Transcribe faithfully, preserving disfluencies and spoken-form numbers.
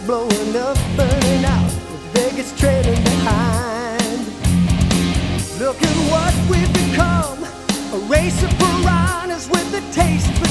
blowing up, burning out, with Vegas trailing behind. Look at what we've become, a race of piranhas with a taste for